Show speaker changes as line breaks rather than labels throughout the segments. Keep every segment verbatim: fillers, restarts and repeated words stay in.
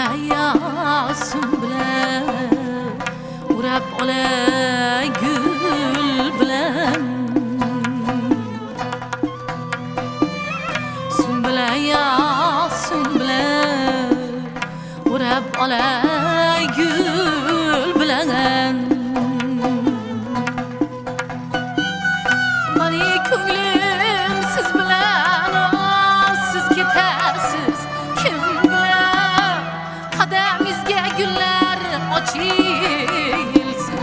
Sümbüle sümbüle urab olay gül bilen Sümbüle sümbüle urab olay gül bilen Mani ko'nglim siz bilan siz ketarsiz kim bilan qadamingizga gullar ochilsin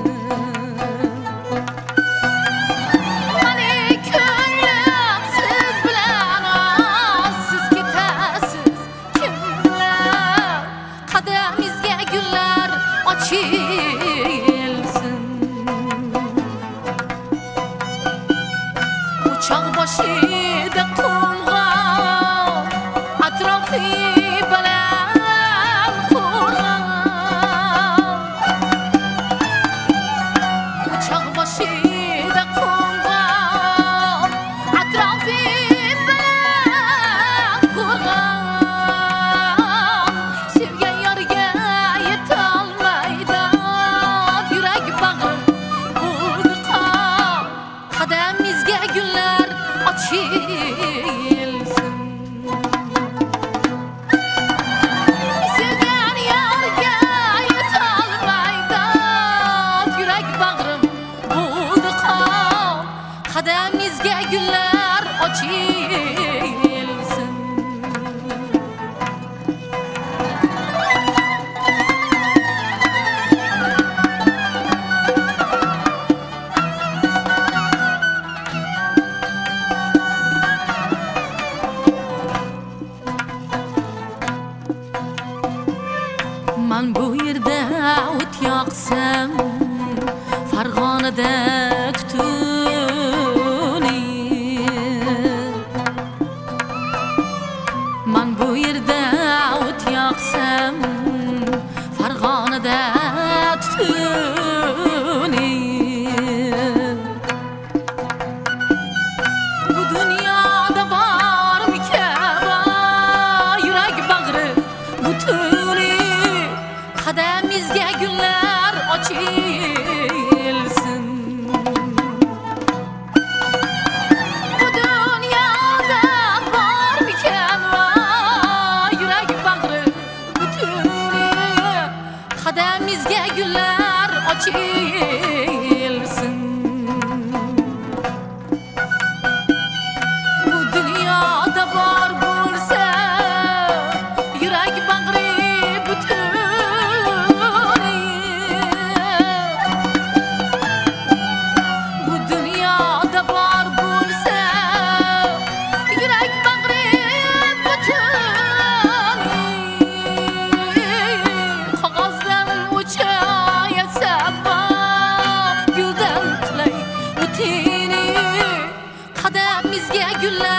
Mani ko'nglim siz bilan siz ketarsiz kim bilan qadamingizga gullar ochilsin Uçak başıydı kumğan Atrafı bilen kurğan Uçak başıydı kumğan Atrafı bilen kurğan Sevgen yarga yetolmaydi Yürek bağım buldu qan Qadamingizga gullar ochilsin Sevgan yarga yetolmaydi Yurek bag'rim bo'ldi qon Qadamingizga gullar ochilsin Man bu yerda o't yoqsam Farg'onada tutuni Man bu yerda o't yoqsam Farg'onada tutuni Bu dunyoda bormikan yurak bag'ri butuni Qadamingizga gullar ochilsin Bu dunyoda bormikan yurak bag'ri butuni Qadamingizga gullar ochilsin Bu dunyoda bor bo'lsa yurak bag'ri butuni Bu dunyoda bor bo'lsa yurak bag'ri butuni Qog'ozdan o'chayotsa guldan qilay o'tini Qadamingizga gullar